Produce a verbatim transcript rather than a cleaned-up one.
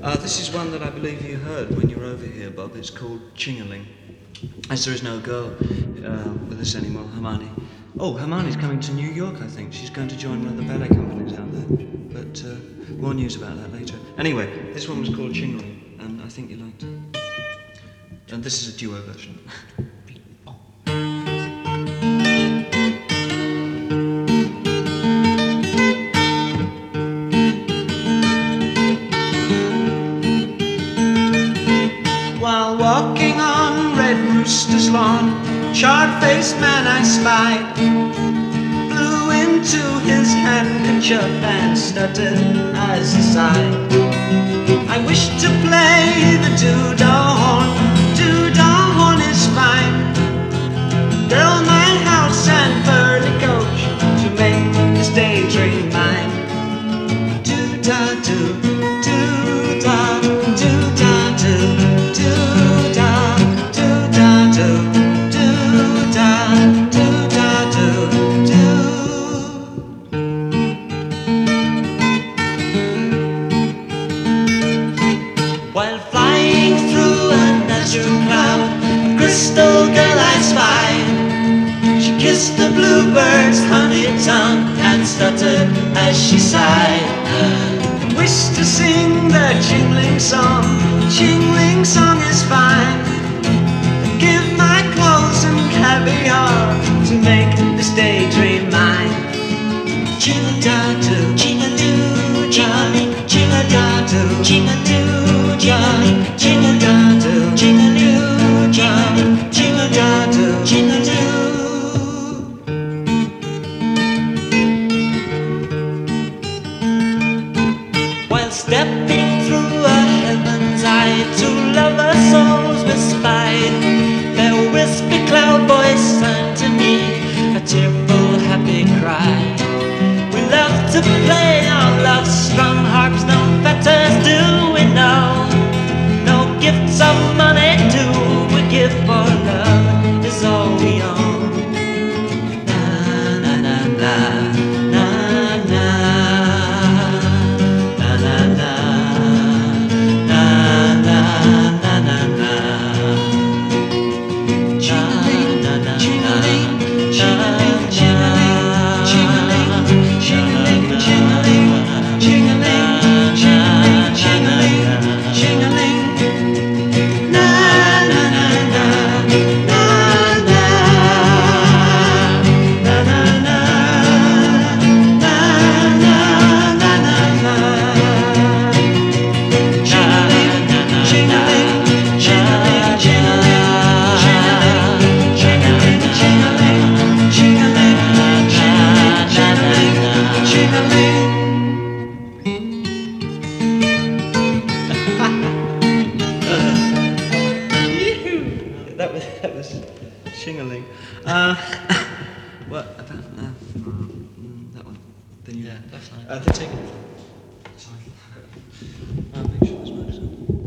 Uh, this is one that I believe you heard when you were over here, Bob. It's called Chingaling. As there is no girl uh, with us anymore, Hermione. Oh, Hermione's coming to New York, I think. She's going to join one of the ballet companies out there. But uh, more news about that later. Anyway, this one was called Chingaling, and I think you liked it. And this is a duo version. While walking on Red Rooster's lawn, charred-faced man I spied blew into his handkerchief and stuttered as he sighed. I wish to play the doo-dah horn. Doo-dah horn is fine. Girl, my house and burly coach to make this daydream mine. Doo-dah doo, doo-dah, doo-dah doo. While flying through a natural cloud, a crystal girl I spied. She kissed the bluebird's honey tongue and stuttered as she sighed. Wished to sing the Chingling song. Chingling song is fine. Give my clothes and caviar to make this daydream mine. Ching-a-da-doo, ching-a-doo, ching-a-ling, ching-a-da-doo, ching-a-doo, ching-a-ling, ching-a-da-doo, ching-a-doo, ching-a-ling, ching-a-da-doo, ching-a-doo. While stepping through a heaven's eye, two lover souls were spied. Their wispy cloud voice sang to me a tearful, happy cry. We love to play on love-strung harps, no fetters do we know. No gifts of money do we give, for love is all we own. Na na na na, na na, na na na, na na na na na. Ching-a-ling, ching-a-ling, ching-a-ling, ching-a-ling, ching-a-ling, ching-a-ling, ching-a-ling, ching-a-ling, ching-a-ling, ching-a-ling, ching-a-ling. Na na na na, na na, na na na, na na na na na. Ching-a-ling, ching-a-ling, ching-a-ling, ching-a-ling, ching-a-ling, ching-a-ling, ching-a-ling, ching-a-ling, ching-a-ling. That was that was Ching-a-ling. Uh, what about uh, mm, that one? Then you, Yeah, that's fine. Uh, they're taking it. Sorry. Uh, make sure this works.